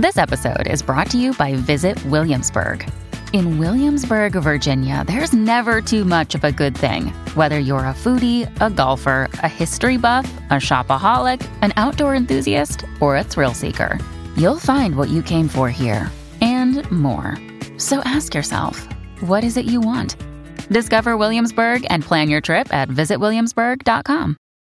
This episode is brought to you by Visit Williamsburg. In Williamsburg, Virginia, there's never too much of a good thing. Whether you're a foodie, a golfer, a history buff, a shopaholic, an outdoor enthusiast, or a thrill seeker, you'll find what you came for here and more. So ask yourself, what is it you want? Discover Williamsburg and plan your trip at visitwilliamsburg.com.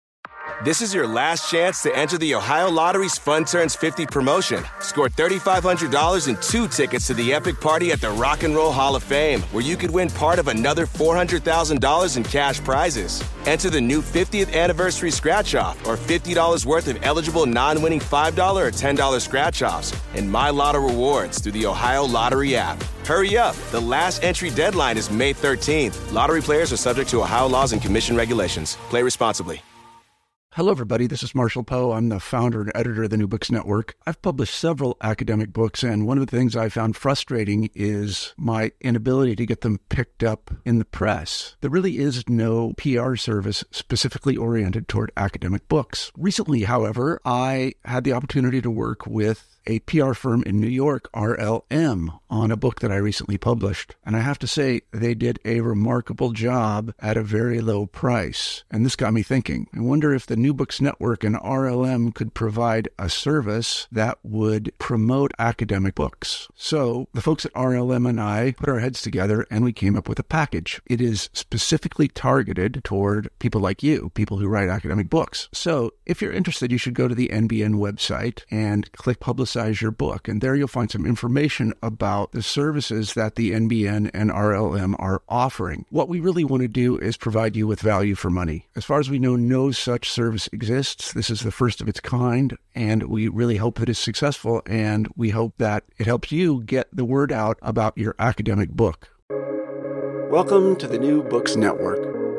This is your last chance to enter the Ohio Lottery's Fun Turns 50 promotion. Score $3,500 and 2 tickets to the epic party at the Rock and Roll Hall of Fame, where you could win part of another $400,000 in cash prizes. Enter the new 50th anniversary scratch-off or $50 worth of eligible non-winning $5 or $10 scratch-offs and My Lotto rewards through the Ohio Lottery app. Hurry up. The last entry deadline is May 13th. Lottery players are subject to Ohio laws and commission regulations. Play responsibly. Hello, everybody. This is Marshall Poe. I'm the founder and editor of the New Books Network. I've published several academic books, and one of the things I found frustrating is my inability to get them picked up in the press. There really is no PR service specifically oriented toward academic books. Recently, however, I had the opportunity to work with a PR firm in New York, RLM, on a book that I recently published. And I have to say, they did a remarkable job at a very low price. And this got me thinking. I wonder if the New Books Network and RLM could provide a service that would promote academic books. So the folks at RLM and I put our heads together and we came up with a package. It is specifically targeted toward people like you, people who write academic books. So if you're interested, you should go to the NBN website and click Publicize Your Book. And there you'll find some information about the services that the NBN and RLM are offering. What we really want to do is provide you with value for money. As far as we know, no such service exists. This is the first of its kind, and we really hope that it's successful, and we hope that it helps you get the word out about your academic book. Welcome to the New Books Network.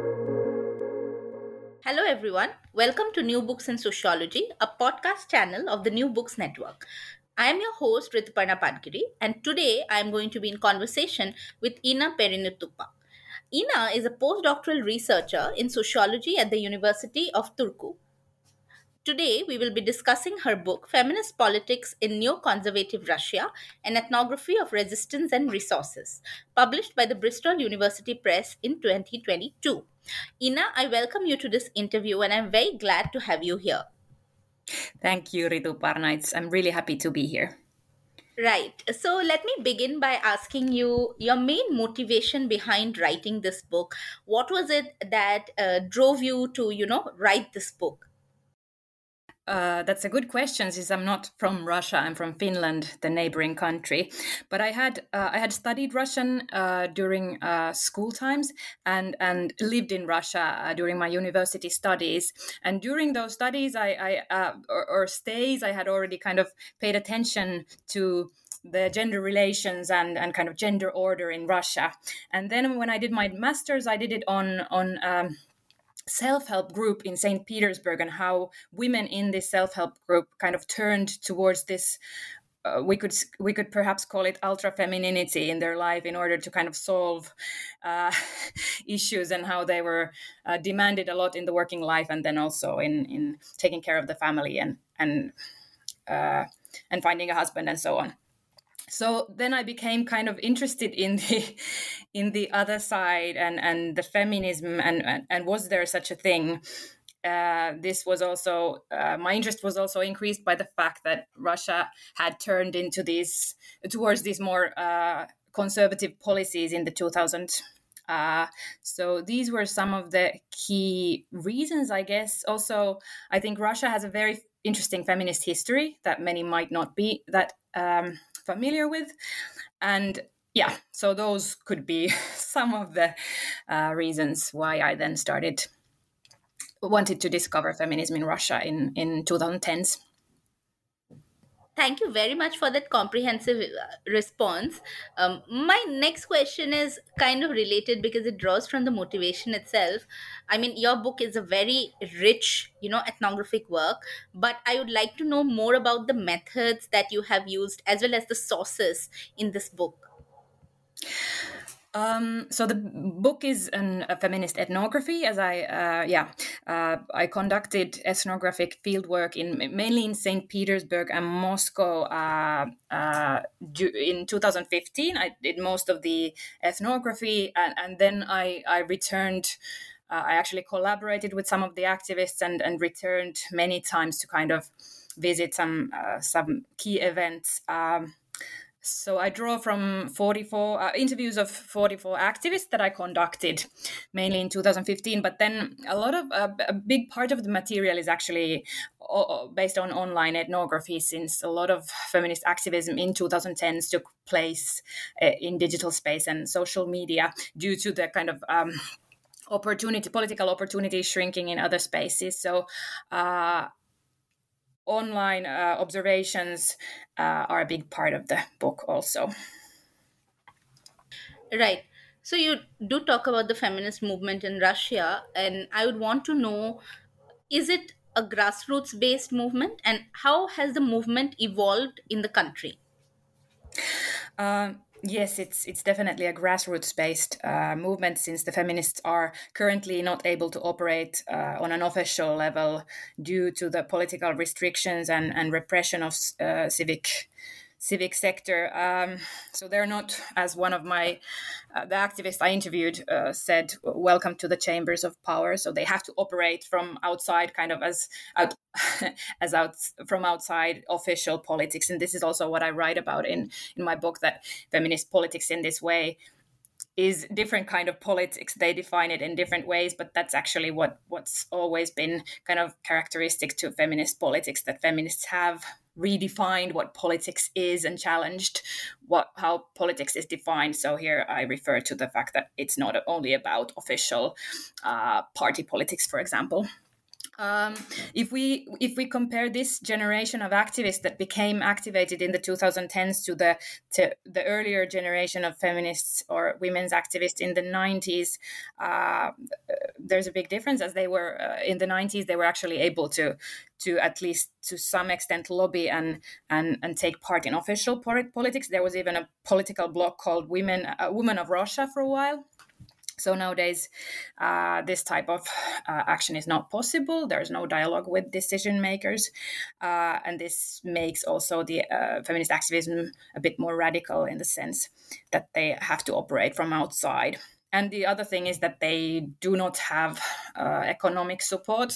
Hello everyone, welcome to New Books in Sociology, a podcast channel of the New Books Network. I am your host Rituparna Padgiri, and today I am going to be in conversation with Ina Perinuthupa. Ina is a postdoctoral researcher in sociology at the University of Turku. Today, we will be discussing her book, Feminist Politics in Neoconservative Russia, an ethnography of resistance and resources, published by the Bristol University Press in 2022. Ina, I welcome you to this interview and I'm very glad to have you here. Thank you, Rituparna. I'm really happy to be here. Right. So let me begin by asking you your main motivation behind writing this book. What was it that drove you to, write this book? That's a good question, since I'm not from Russia. I'm from Finland, the neighboring country. But I had studied Russian during school times and lived in Russia during my university studies. And during those studies, or stays, I had already kind of paid attention to the gender relations and kind of gender order in Russia. And then when I did my master's, I did it on self-help group in St. Petersburg, and how women in this self-help group kind of turned towards this, we could perhaps call it ultra-femininity in their life in order to kind of solve issues, and how they were demanded a lot in the working life, and then also in taking care of the family and finding a husband and so on. So then I became kind of interested in the other side and the feminism and was there such a thing? This was also my interest was also increased by the fact that Russia had turned towards these more conservative policies in the 2000s. So these were some of the key reasons, I guess. Also, I think Russia has a very interesting feminist history that many might not be that familiar with. And yeah, so those could be some of the reasons why I then wanted to discover feminism in Russia in 2010s. Thank you very much for that comprehensive response. My next question is kind of related because it draws from the motivation itself. I mean, your book is a very rich, ethnographic work, but I would like to know more about the methods that you have used as well as the sources in this book. So the book is a feminist ethnography, as I conducted ethnographic fieldwork mainly in St. Petersburg and Moscow in 2015. I did most of the ethnography, and then I returned. I actually collaborated with some of the activists and returned many times to kind of visit some key events. So I draw from 44 interviews of 44 activists that I conducted mainly in 2015. But then a big part of the material is actually based on online ethnography, since a lot of feminist activism in 2010s took place in digital space and social media due to the kind of political opportunity shrinking in other spaces. So online observations are a big part of the book also. Right. So you do talk about the feminist movement in Russia, and I would want to know, is it a grassroots based movement, and how has the movement evolved in the country? Yes, it's definitely a grassroots-based movement, since the feminists are currently not able to operate on an official level due to the political restrictions and repression of civic sector. So they're not, as one of the activists I interviewed said, welcome to the chambers of power. So they have to operate from outside, kind of from outside official politics. And this is also what I write about in my book, that feminist politics in this way is different kind of politics. They define it in different ways, but that's actually what's always been kind of characteristic to feminist politics, that feminists have redefined what politics is and challenged how politics is defined. So here I refer to the fact that it's not only about official party politics, for example. If we compare this generation of activists that became activated in the 2010s to the earlier generation of feminists or women's activists in the 90s, there's a big difference. As they were in the 90s, they were actually able to at least to some extent lobby and take part in official politics. There was even a political bloc called Women of Russia for a while. So nowadays, this type of action is not possible. There's no dialogue with decision makers. And this makes also the feminist activism a bit more radical, in the sense that they have to operate from outside. And the other thing is that they do not have economic support.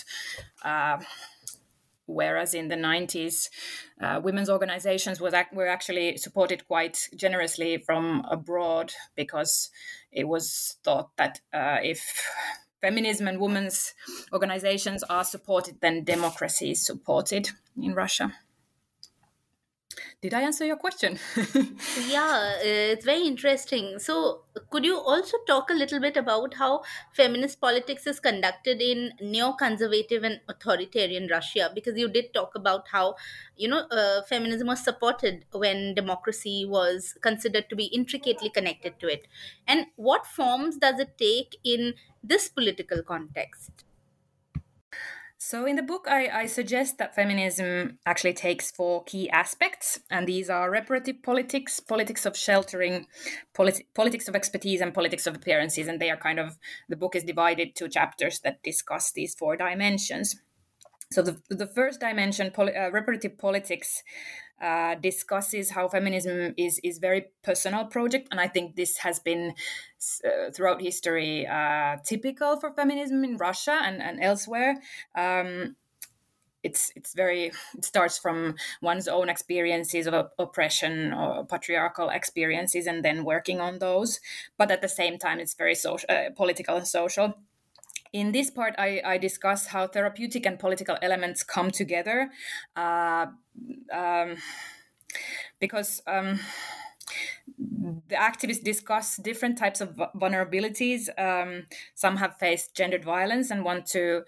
Whereas in the 90s, women's organizations were actually supported quite generously from abroad, because it was thought that if feminism and women's organizations are supported, then democracy is supported in Russia. Did I answer your question? Yeah, it's very interesting. So, could you also talk a little bit about how feminist politics is conducted in neoconservative and authoritarian Russia? Because you did talk about how, feminism was supported when democracy was considered to be intricately connected to it. And what forms does it take in this political context? So in the book, I suggest that feminism actually takes 4 key aspects, and these are reparative politics, politics of sheltering, politics of expertise, and politics of appearances. And they are the book is divided to chapters that discuss these 4 dimensions. So the first dimension, reparative politics, discusses how feminism is very personal project, and I think this has been throughout history typical for feminism in Russia and elsewhere. It starts from one's own experiences of oppression or patriarchal experiences, and then working on those. But at the same time, it's very political and social. In this part, I discuss how therapeutic and political elements come together, because the activists discuss different types of vulnerabilities. Some have faced gendered violence and want to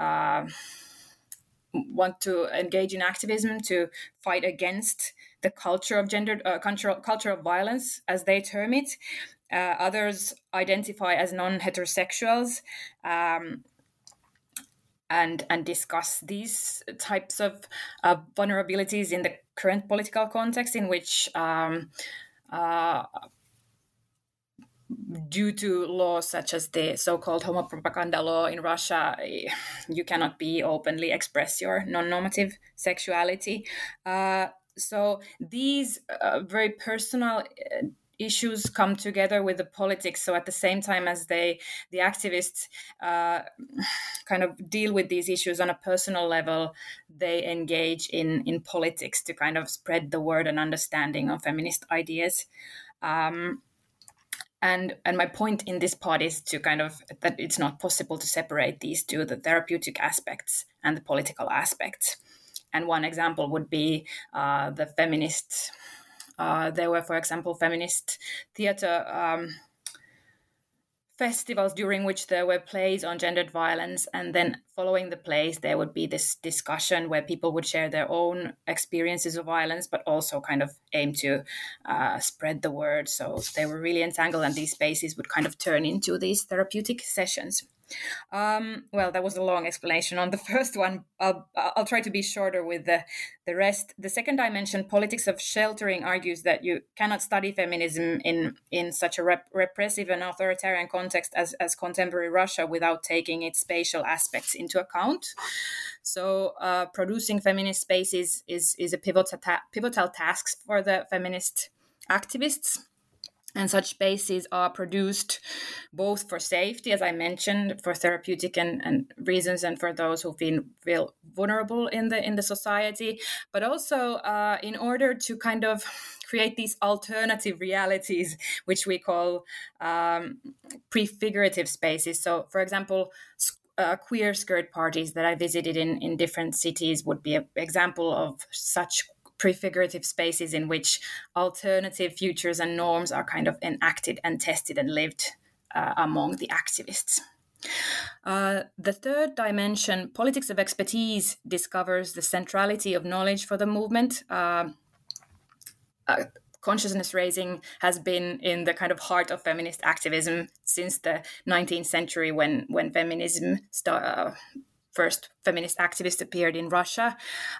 engage in activism to fight against the culture of culture of violence, as they term it. Others identify as non-heterosexuals, and discuss these types of vulnerabilities in the current political context, in which due to laws such as the so-called homopropaganda law in Russia, you cannot be openly express your non-normative sexuality. So these very personal issues come together with the politics. So at the same time as the activists kind of deal with these issues on a personal level, they engage in politics to kind of spread the word and understanding of feminist ideas. And my point in this part is to kind of that it's not possible to separate these two, the therapeutic aspects and the political aspects. And one example would be the feminists. There were, for example, feminist theater festivals during which there were plays on gendered violence, and then following the plays there would be this discussion where people would share their own experiences of violence, but also kind of aim to spread the word. So they were really entangled, and these spaces would kind of turn into these therapeutic sessions. Well, that was a long explanation on the first one. I'll try to be shorter with the rest. The second dimension, politics of sheltering, argues that you cannot study feminism in such a repressive and authoritarian context as contemporary Russia without taking its spatial aspects into account. So producing feminist spaces is a pivotal task for the feminist activists. And such spaces are produced both for safety, as I mentioned, for therapeutic and reasons, and for those who feel vulnerable in the society, but also in order to kind of create these alternative realities, which we call prefigurative spaces. So, for example, queer skirt parties that I visited in different cities would be an example of such prefigurative spaces in which alternative futures and norms are kind of enacted and tested and lived among the activists. The third dimension, politics of expertise, discovers the centrality of knowledge for the movement. Consciousness raising has been in the kind of heart of feminist activism since the 19th century when feminism first feminist activists appeared in Russia.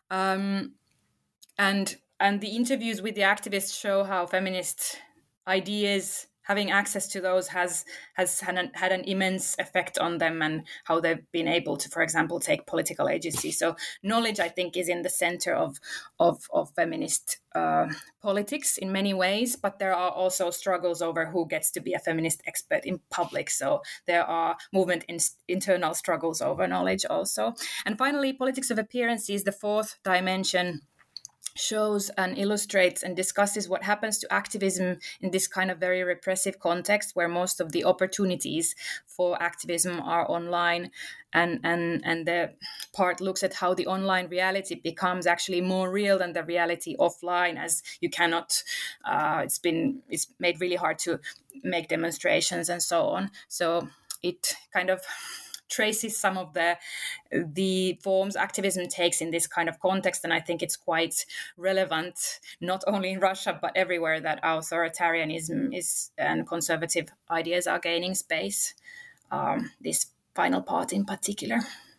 And the interviews with the activists show how feminist ideas, having access to those, has had an immense effect on them, and how they've been able to, for example, take political agency. So knowledge, I think, is in the center of feminist politics in many ways, but there are also struggles over who gets to be a feminist expert in public. So there are internal struggles over knowledge also. And finally, politics of appearances, the fourth dimension, shows and illustrates and discusses what happens to activism in this kind of very repressive context where most of the opportunities for activism are online, and the part looks at how the online reality becomes actually more real than the reality offline, as you cannot it's made really hard to make demonstrations and so on. So it kind of traces some of the forms activism takes in this kind of context, and I think it's quite relevant not only in Russia but everywhere that authoritarianism is and conservative ideas are gaining space. This final part in particular.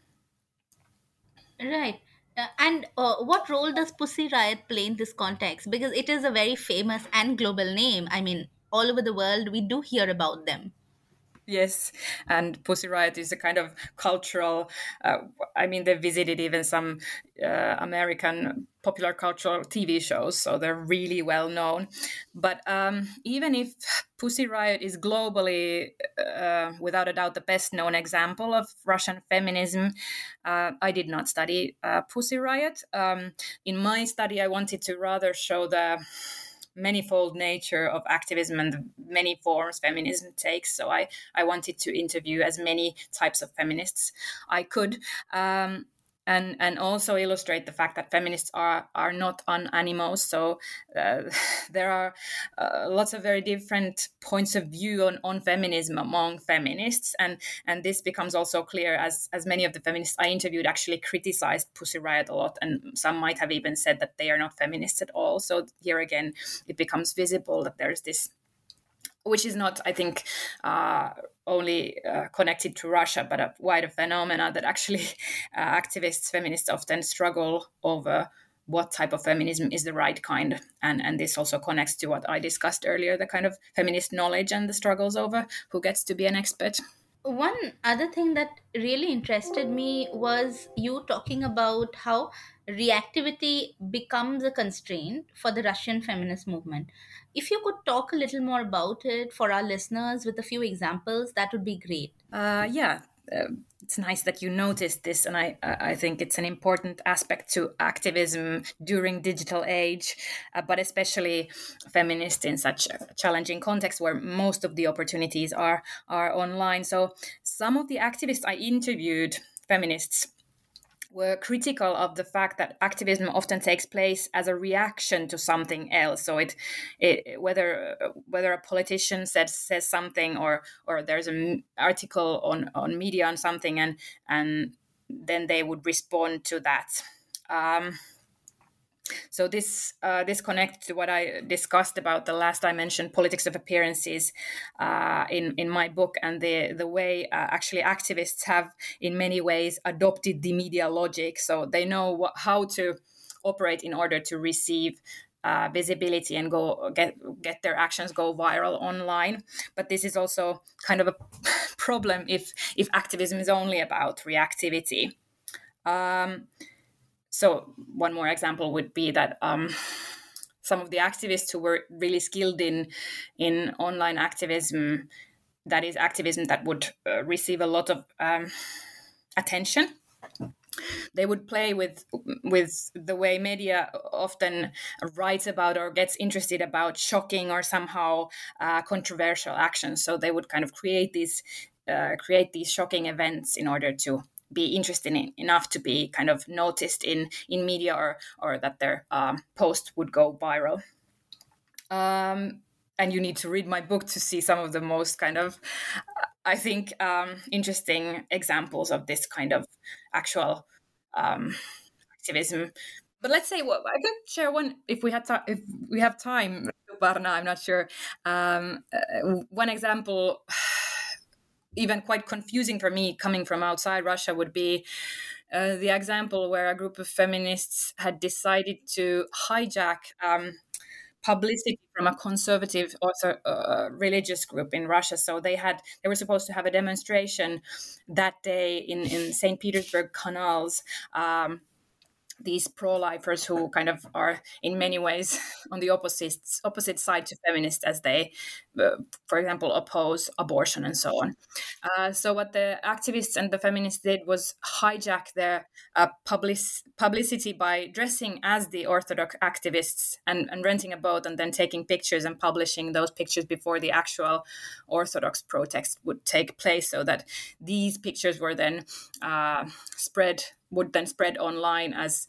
Right. And what role does Pussy Riot play in this context? Because it is a very famous and global name. I mean, all over the world, we do hear about them. Yes, and Pussy Riot is a kind of cultural, they visited even some American popular cultural TV shows, so they're really well known. But even if Pussy Riot is globally, without a doubt, the best known example of Russian feminism, I did not study Pussy Riot. In my study, I wanted to rather show the manifold nature of activism and the many forms feminism takes. So I wanted to interview as many types of feminists I could, and also illustrate the fact that feminists are not unanimous. So there are lots of very different points of view on feminism among feminists, and this becomes also clear as many of the feminists I interviewed actually criticized Pussy Riot a lot, and some might have even said that they are not feminists at all. So here again, it becomes visible that there's this, which is not, I think, only connected to Russia, but a wider phenomena that actually activists, feminists often struggle over what type of feminism is the right kind. And this also connects to what I discussed earlier, the kind of feminist knowledge and the struggles over who gets to be an expert. One other thing that really interested me was you talking about how reactivity becomes a constraint for the Russian feminist movement. If you could talk a little more about it for our listeners with a few examples, that would be great. Yeah, it's nice that you noticed this, and I think it's an important aspect to activism during digital age, but especially feminist in such a challenging context where most of the opportunities are online. So some of the activists I interviewed, feminists, were critical of the fact that activism often takes place as a reaction to something else. So whether a politician says something, or there's an article on media on something, and then they would respond to that. So this connects to what I discussed about the last I mentioned politics of appearances in my book, and the way actually activists have in many ways adopted the media logic. So they know how to operate in order to receive visibility and get their actions go viral online. But this is also kind of a problem if activism is only about reactivity. So one more example would be that some of the activists who were really skilled in online activism, that is activism that would receive a lot of attention, they would play with the way media often writes about or gets interested about shocking or somehow controversial actions. So they would kind of create these shocking events in order to be interesting enough to be kind of noticed in media, or that their post would go viral. And you need to read my book to see some of the most kind of, I think, interesting examples of this kind of actual activism. But let's say, well, I could share one if we have time, Barna. I'm not sure. One example, even quite confusing for me coming from outside Russia, would be the example where a group of feminists had decided to hijack publicity from a conservative religious group in Russia. So they were supposed to have a demonstration that day in St. Petersburg canals. These pro-lifers who kind of are in many ways on the opposite side to feminists, as they, for example, oppose abortion and so on. So what the activists and the feminists did was hijack their publicity by dressing as the Orthodox activists and renting a boat and then taking pictures and publishing those pictures before the actual Orthodox protest would take place, so that these pictures were then spread online as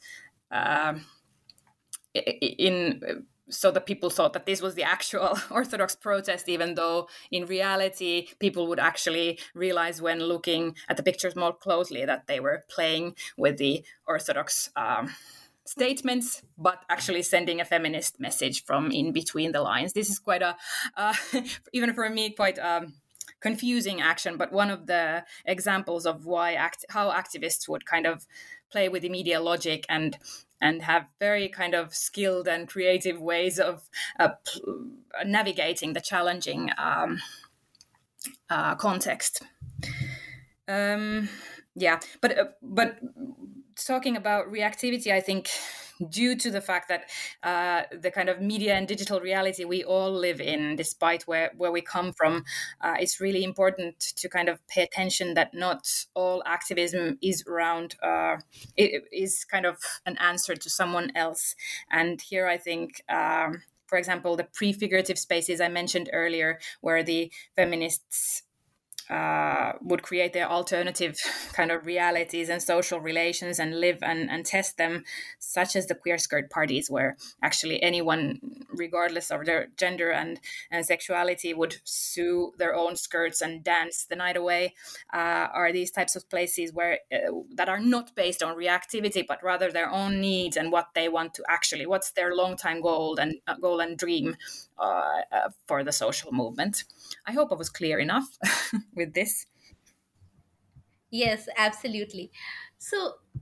so that people thought that this was the actual Orthodox protest, even though in reality people would actually realize when looking at the pictures more closely that they were playing with the Orthodox statements, but actually sending a feminist message from in between the lines. This is quite a even for me quite confusing action, but one of the examples of how activists would kind of play with the media logic and have very kind of skilled and creative ways of navigating the challenging context. But talking about reactivity, I think due to the fact that the kind of media and digital reality we all live in, despite where we come from, it's really important to kind of pay attention that not all activism is around, it is kind of an answer to someone else. And here I think, for example, the prefigurative spaces I mentioned earlier, where the feminists would create their alternative kind of realities and social relations and live and test them, such as the queer skirt parties, where actually anyone, regardless of their gender and sexuality, would sew their own skirts and dance the night away, are these types of places where that are not based on reactivity, but rather their own needs and what they want to actually, what's their long time goal and dream for the social movement. I hope I was clear enough with this. Yes, absolutely. So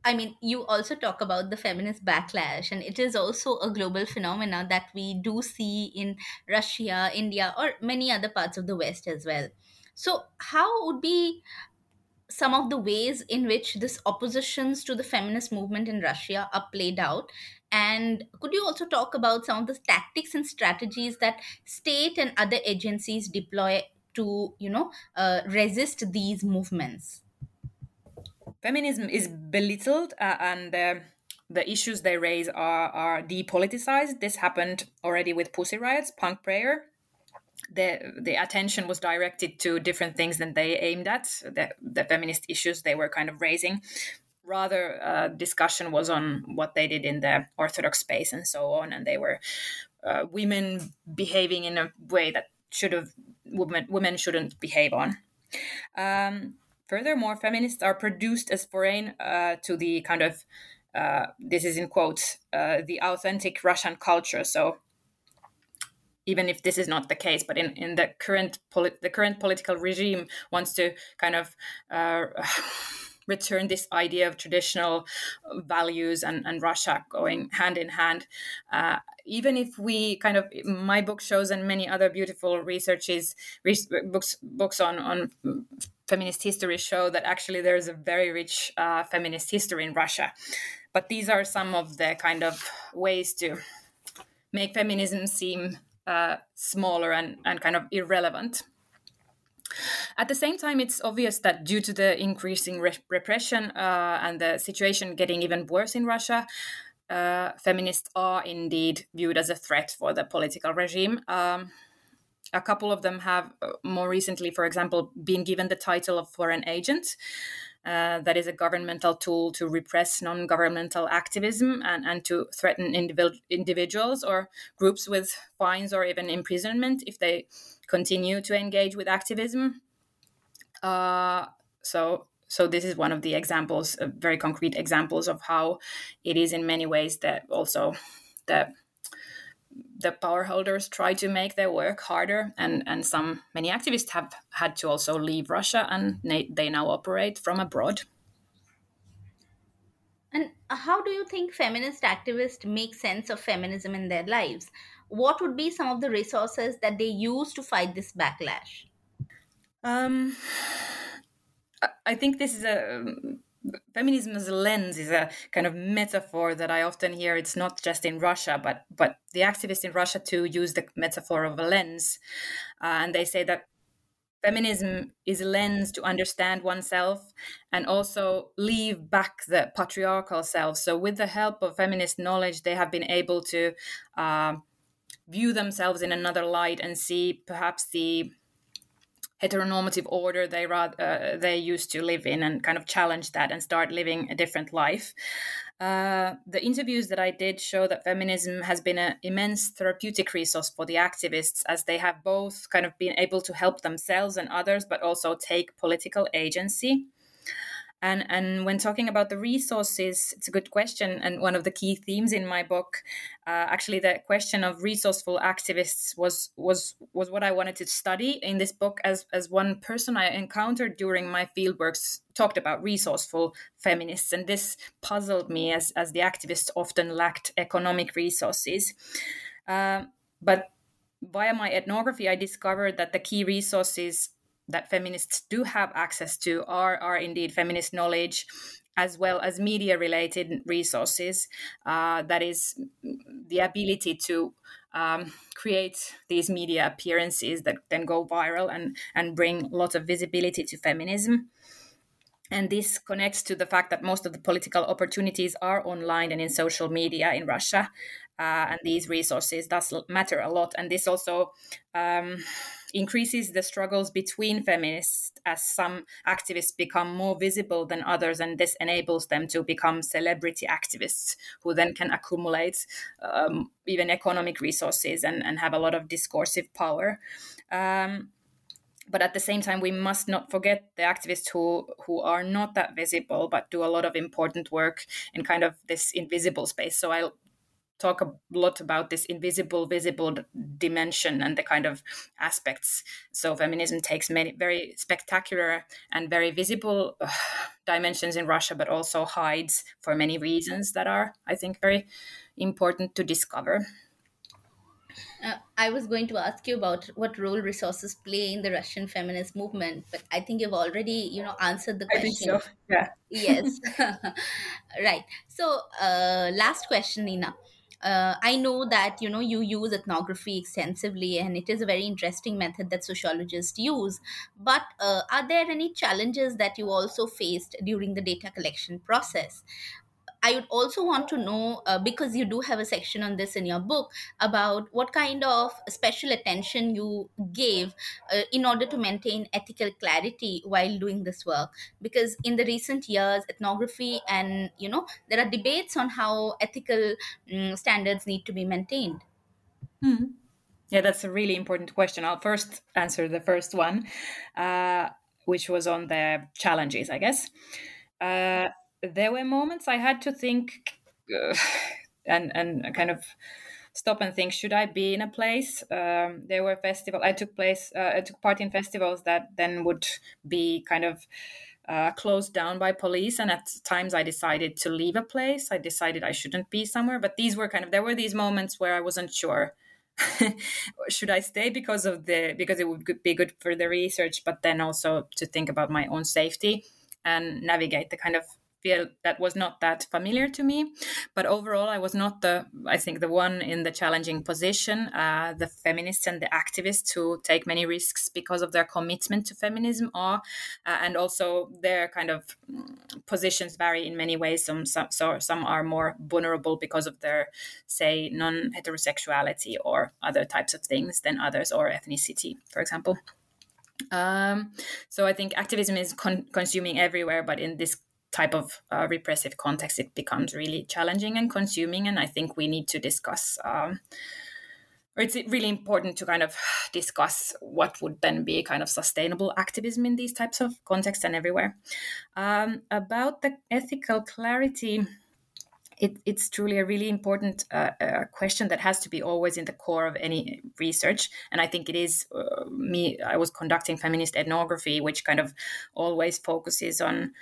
I mean, you also talk about the feminist backlash, and it is also a global phenomena that we do see in Russia, India, or many other parts of the West as well. So, how would be some of the ways in which this oppositions to the feminist movement in Russia are played out? And could you also talk about some of the tactics and strategies that state and other agencies deploy to, resist these movements? Feminism is belittled, and the issues they raise are depoliticized. This happened already with Pussy Riot's Punk Prayer. The attention was directed to different things than they aimed at, the feminist issues they were kind of raising. Rather, discussion was on what they did in the Orthodox space and so on, and they were women behaving in a way that women shouldn't behave on. Furthermore, feminists are produced as foreign to the kind of, this is in quotes, the authentic Russian culture. So even if this is not the case, but in the current political regime wants to kind of return this idea of traditional values and Russia going hand in hand. Even if we kind of, my book shows, and many other beautiful books on feminist history show that actually there's a very rich feminist history in Russia. But these are some of the kind of ways to make feminism seem smaller and kind of irrelevant. At the same time, it's obvious that due to the increasing repression and the situation getting even worse in Russia, feminists are indeed viewed as a threat for the political regime. A couple of them have more recently, for example, been given the title of foreign agent. That is a governmental tool to repress non-governmental activism and to threaten individuals or groups with fines or even imprisonment if they continue to engage with activism. So this is one of the examples, very concrete examples of how it is in many ways that also the power holders try to make their work harder, and many activists have had to also leave Russia, and they now operate from abroad. And how do you think feminist activists make sense of feminism in their lives? What would be some of the resources that they use to fight this backlash? I think this is feminism as a lens is a kind of metaphor that I often hear. It's not just in Russia, but the activists in Russia too use the metaphor of a lens, and they say that feminism is a lens to understand oneself and also leave back the patriarchal self. So with the help of feminist knowledge, they have been able to view themselves in another light and see perhaps the heteronormative order they used to live in, and kind of challenge that and start living a different life. The interviews that I did show that feminism has been an immense therapeutic resource for the activists, as they have both kind of been able to help themselves and others, but also take political agency. And when talking about the resources, it's a good question. And one of the key themes in my book, actually, the question of resourceful activists was what I wanted to study in this book. As one person I encountered during my fieldworks talked about resourceful feminists, and this puzzled me as the activists often lacked economic resources. But via my ethnography, I discovered that the key resources that feminists do have access to are indeed feminist knowledge, as well as media-related resources. That is the ability to create these media appearances that then go viral and bring a lot of visibility to feminism. And this connects to the fact that most of the political opportunities are online and in social media in Russia. And these resources does matter a lot. And this also increases the struggles between feminists, as some activists become more visible than others, and this enables them to become celebrity activists who then can accumulate even economic resources and have a lot of discursive power. But at the same time, we must not forget the activists who are not that visible, but do a lot of important work in kind of this invisible space. So talk a lot about this invisible, visible dimension and the kind of aspects. So feminism takes many very spectacular and very visible dimensions in Russia, but also hides for many reasons that are, I think, very important to discover. I was going to ask you about what role resources play in the Russian feminist movement, but I think you've already, answered the I think so. question. Yeah. Yes. Right. So, last question, Nina. I know that you use ethnography extensively, and it is a very interesting method that sociologists use. But are there any challenges that you also faced during the data collection process? I would also want to know, because you do have a section on this in your book, about what kind of special attention you gave in order to maintain ethical clarity while doing this work. Because in the recent years, ethnography and, there are debates on how ethical standards need to be maintained. Mhm. Yeah, that's a really important question. I'll first answer the first one, uh, which was on the challenges, I guess. Uh, there were moments I had to think uh, and kind of stop and think: should I be in a place? There were festivals. I took part in festivals that then would be kind of closed down by police, and at times I decided to leave a place. I decided I shouldn't be somewhere, but these were kind of there were these moments where I wasn't sure. Should I stay because it would be good for the research, but then also to think about my own safety and navigate the kind of field that was not that familiar to me. But overall, I was not I think the one in the challenging position. The feminists and the activists who take many risks because of their commitment to feminism are, and also their kind of positions vary in many ways. Some are more vulnerable because of their, say, non-heterosexuality or other types of things than others, or ethnicity, for example. So I think activism is consuming everywhere, but in this type of repressive context, it becomes really challenging and consuming. And I think we need to discuss, or it's really important to kind of discuss what would then be kind of sustainable activism in these types of contexts and everywhere. About the ethical clarity, it's truly a really important question that has to be always in the core of any research. And I think it is I was conducting feminist ethnography, which kind of always focuses on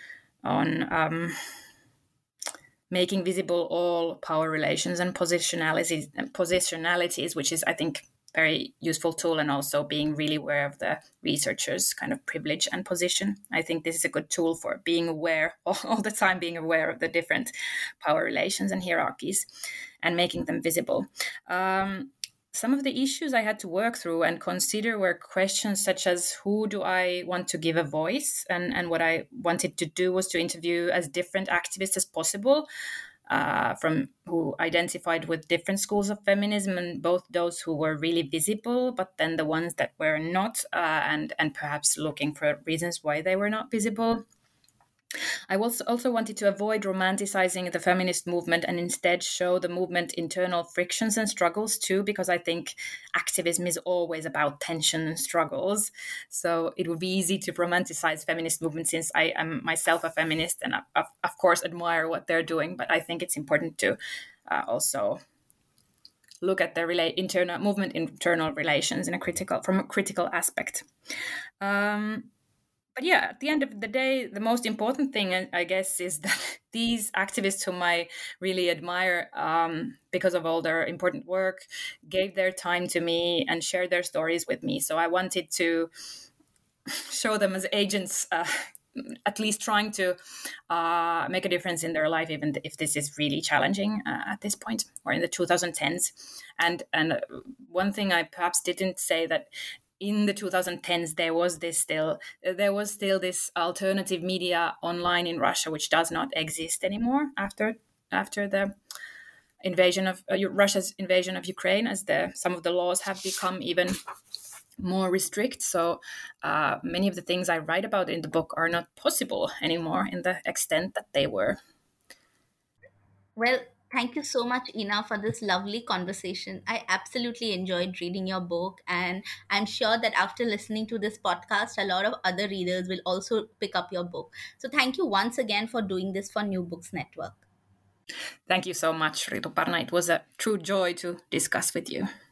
making visible all power relations and positionalities, which is, I think, very useful tool, and also being really aware of the researchers' kind of privilege and position. I think this is a good tool for being aware all the time, being aware of the different power relations and hierarchies and making them visible. Some of the issues I had to work through and consider were questions such as who do I want to give a voice? And what I wanted to do was to interview as different activists as possible, from who identified with different schools of feminism, and both those who were really visible, but then the ones that were not, and perhaps looking for reasons why they were not visible. I also wanted to avoid romanticizing the feminist movement and instead show the movement internal frictions and struggles too, because I think activism is always about tension and struggles. So it would be easy to romanticize feminist movement, since I am myself a feminist and of course admire what they're doing. But I think it's important to also look at the internal movement, internal relations in from a critical aspect. But yeah, at the end of the day, the most important thing, I guess, is that these activists whom I really admire, because of all their important work, gave their time to me and shared their stories with me. So I wanted to show them as agents, at least trying to make a difference in their life, even if this is really challenging at this point, or in the 2010s. And one thing I perhaps didn't say, that in the 2010s there was still this alternative media online in Russia, which does not exist anymore after the invasion of Russia's invasion of Ukraine, as some of the laws have become even more restrict. So many of the things I write about in the book are not possible anymore in the extent that they were. Well, thank you so much, Ina, for this lovely conversation. I absolutely enjoyed reading your book, and I'm sure that after listening to this podcast, a lot of other readers will also pick up your book. So, thank you once again for doing this for New Books Network. Thank you so much, Rituparna. It was a true joy to discuss with you.